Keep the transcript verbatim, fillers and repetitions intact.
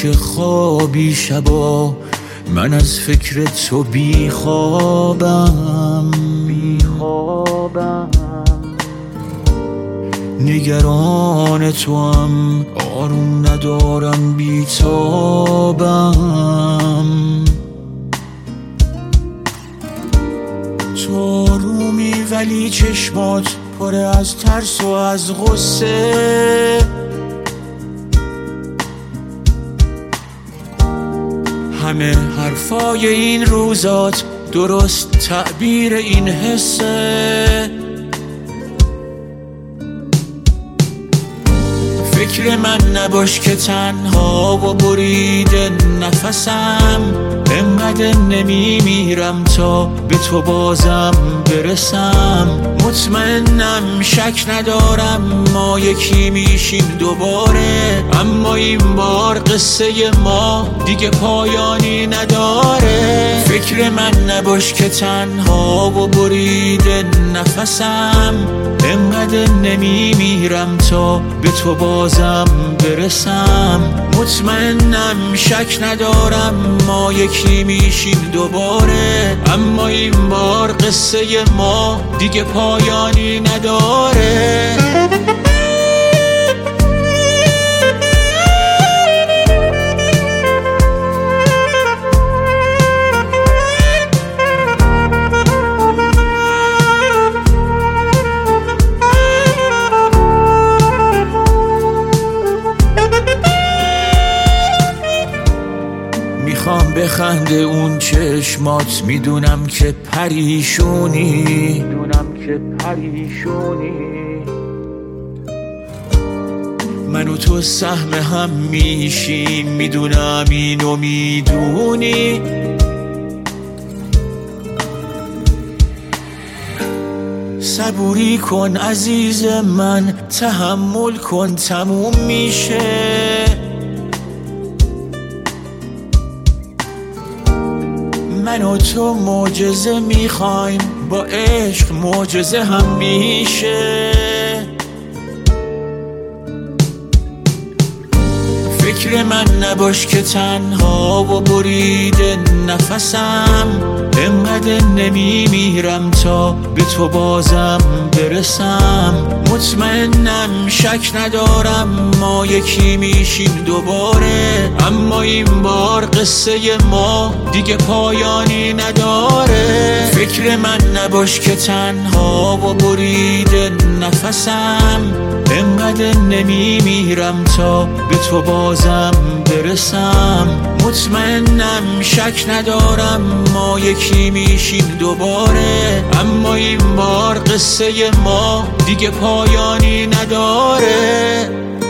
که خوابی شبا، من از فکر تو بی خوابم بی خوابم نگران تو هم آروم ندارم بی تابم. تو آرومی ولی چشمات پر از ترس و از غصه، همه حرفای این روزات درست تعبیر این حسه. فکر من نباش که تنها و بریده نفسم، انقدر نمیمیرم تا به تو بازم برسم. مطمئنم شک ندارم ما یکی میشیم دوباره، اما این بار قصه ما دیگه پایانی نداره. فکر من نباش که تنها و بریده نفسم، انقدر نمیمیرم تا به تو بازم برسم. مطمئنم شک ندارم ما یکی میشیم دوباره، اما این بار قصه ما دیگه پایانی نداره. میخوام بخنده اون چشمات، میدونم که پریشونی میدونم که پریشونی من و تو سهم هم میشیم، میدونم اینو میدونی. صبوری کن عزیز من، تحمل کن تموم میشه. من و تو معجزه میخوایم، با عشق معجزه هم میشه. فکر من نباش که تنها و بریده نفسم، انقدر نمیمیرم تا به تو بازم برسم. مطمئنم شک ندارم ما یکی میشیم دوباره، اما این بار قصه ما دیگه پایانی نداره. فکر من نباش که تنها و بریده نفسم، انقدر نمیمیرم تا به تو بازم برسم. مطمئنم شک ندارم ما یکی میشیم دوباره، اما این بار قصه ما دیگه پایانی نداره.